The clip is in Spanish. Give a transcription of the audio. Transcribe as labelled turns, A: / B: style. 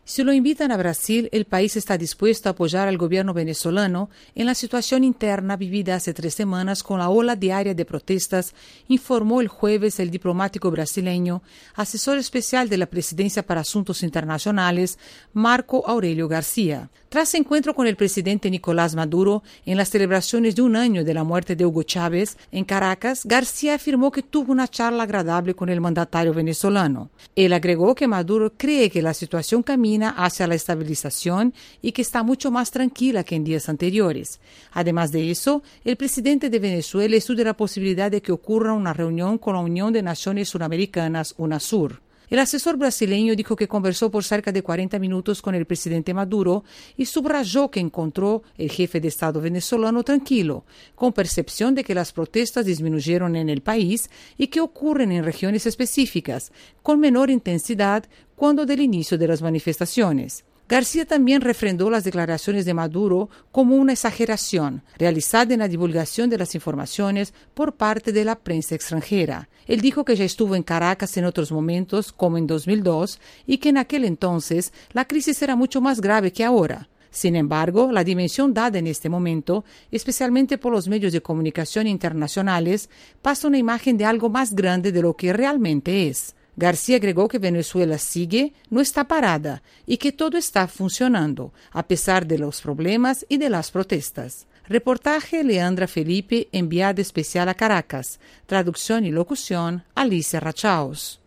A: Si lo invitan a Brasil, el país está dispuesto a apoyar al gobierno venezolano en la situación interna vivida hace 3 semanas con la ola diaria de protestas, informó el jueves el diplomático brasileño, asesor especial de la Presidencia para Asuntos Internacionales, Marco Aurelio García. Tras encuentro con el presidente Nicolás Maduro en las celebraciones de 1 año de la muerte de Hugo Chávez en Caracas, García afirmó que tuvo una charla agradable con el mandatario venezolano. Él agregó que Maduro cree que la situación camina hacia la estabilización y que está mucho más tranquila que en días anteriores. Además de eso, el presidente de Venezuela estudia la posibilidad de que ocurra una reunión con la Unión de Naciones Suramericanas, UNASUR. El asesor brasileño dijo que conversó por cerca de 40 minutos con el presidente Maduro y subrayó que encontró el jefe de Estado venezolano tranquilo, con percepción de que las protestas disminuyeron en el país y que ocurren en regiones específicas, con menor intensidad cuando del inicio de las manifestaciones. García también refrendó las declaraciones de Maduro como una exageración realizada en la divulgación de las informaciones por parte de la prensa extranjera. Él dijo que ya estuvo en Caracas en otros momentos, como en 2002, y que en aquel entonces la crisis era mucho más grave que ahora. Sin embargo, la dimensión dada en este momento, especialmente por los medios de comunicación internacionales, pasa una imagen de algo más grande de lo que realmente es. García agregó que Venezuela sigue, no está parada y que todo está funcionando, a pesar de los problemas y de las protestas. Reportaje Leandra Felipe, enviada especial a Caracas. Traducción y locución Alicia Rachaos.